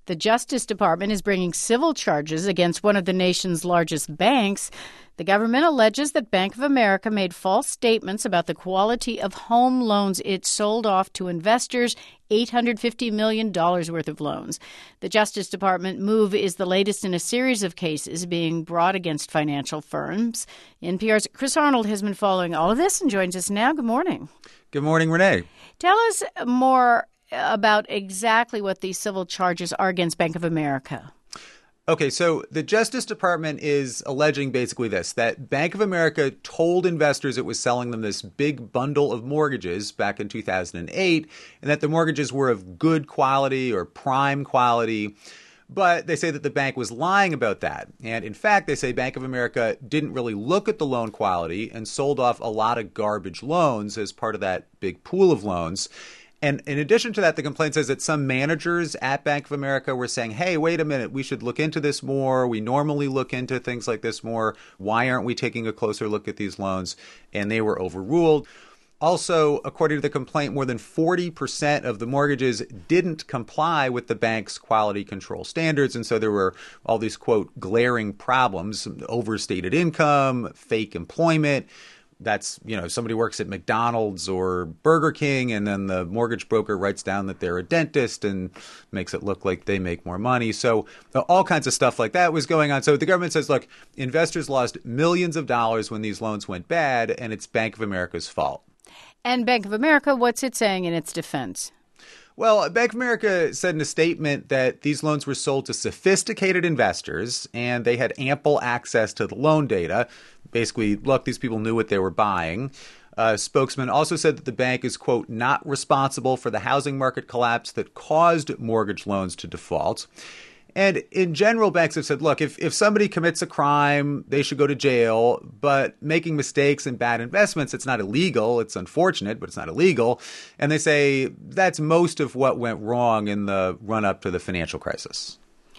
The Justice Department is bringing civil charges against one of the nation's largest banks. The government alleges that Bank of America made false statements about the quality of home loans it sold off to investors, $850 million worth of loans. The Justice Department move is the latest in a series of cases being brought against financial firms. NPR's Chris Arnold has been following all of this and joins us now. Good morning. Good morning, Renee. Tell us more about exactly what these civil charges are against Bank of America. Okay, so the Justice Department is alleging basically this, that Bank of America told investors it was selling them this big bundle of mortgages back in 2008, and that the mortgages were of good quality or prime quality. But they say that the bank was lying about that. And in fact, they say Bank of America didn't really look at the loan quality and sold off a lot of garbage loans as part of that big pool of loans. And in addition to that, the complaint says that some managers at Bank of America were saying, hey, wait a minute, we should look into this more. We normally look into things like this more. Why aren't we taking a closer look at these loans? And they were overruled. Also, according to the complaint, more than 40% of the mortgages didn't comply with the bank's quality control standards. And so there were all these, quote, glaring problems, overstated income, fake employment. That's, somebody works at McDonald's or Burger King, and then the mortgage broker writes down that they're a dentist and makes it look like they make more money. So all kinds of stuff like that was going on. So the government says, look, investors lost millions of dollars when these loans went bad, and it's Bank of America's fault. And Bank of America, what's it saying in its defense? Well, Bank of America said in a statement that these loans were sold to sophisticated investors and they had ample access to the loan data. Basically, look, these people knew what they were buying. A spokesman also said that the bank is, quote, not responsible for the housing market collapse that caused mortgage loans to default. And in general, banks have said, look, if somebody commits a crime, they should go to jail. But making mistakes and bad investments, it's not illegal. It's unfortunate, but it's not illegal. And they say that's most of what went wrong in the run-up to the financial crisis.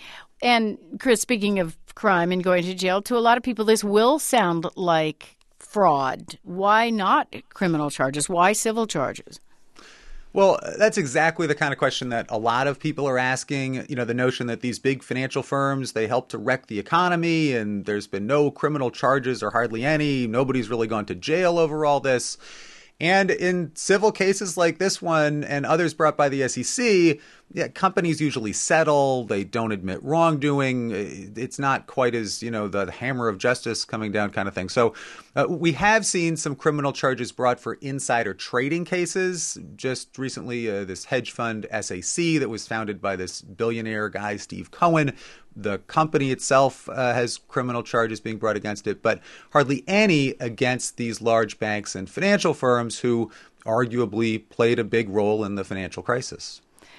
And Chris, speaking of crime and going to jail, to a lot of people, this will sound like fraud. Why not criminal charges? Why civil charges? Well, that's exactly the kind of question that a lot of people are asking. The notion that these big financial firms, they help to wreck the economy and there's been no criminal charges or hardly any. Nobody's really gone to jail over all this. And in civil cases like this one and others brought by the SEC, companies usually settle. They don't admit wrongdoing. It's not quite as, the hammer of justice coming down kind of thing. So we have seen some criminal charges brought for insider trading cases. Just recently, this hedge fund SAC that was founded by this billionaire guy, Steve Cohen. The company itself has criminal charges being brought against it, but hardly any against these large banks and financial firms who arguably played a big role in the financial crisis.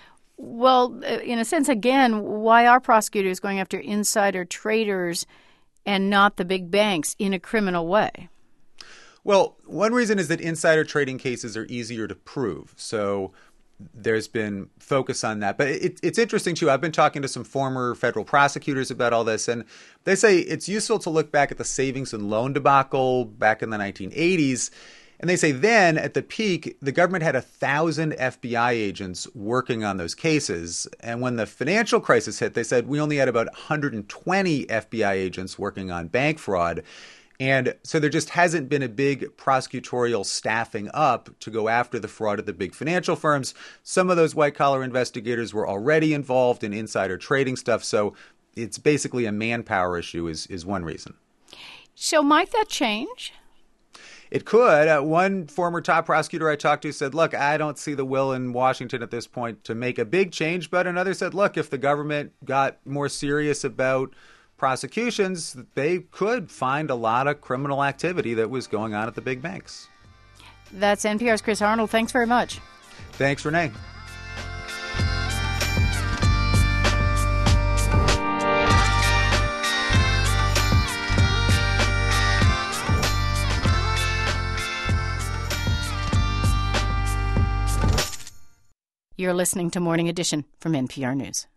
Well, in a sense, again, why are prosecutors going after insider traders and not the big banks in a criminal way? Well, one reason is that insider trading cases are easier to prove. So there's been focus on that. But it's interesting, too. I've been talking to some former federal prosecutors about all this, and they say it's useful to look back at the savings and loan debacle back in the 1980s. And they say then, at the peak, the government had 1,000 FBI agents working on those cases. And when the financial crisis hit, they said we only had about 120 FBI agents working on bank fraud. And so there just hasn't been a big prosecutorial staffing up to go after the fraud of the big financial firms. Some of those white-collar investigators were already involved in insider trading stuff. So it's basically a manpower issue is one reason. So might that change? It could. One former top prosecutor I talked to said, look, I don't see the will in Washington at this point to make a big change. But another said, look, if the government got more serious about prosecutions, they could find a lot of criminal activity that was going on at the big banks. That's NPR's Chris Arnold. Thanks very much. Thanks, Renee. You're listening to Morning Edition from NPR News.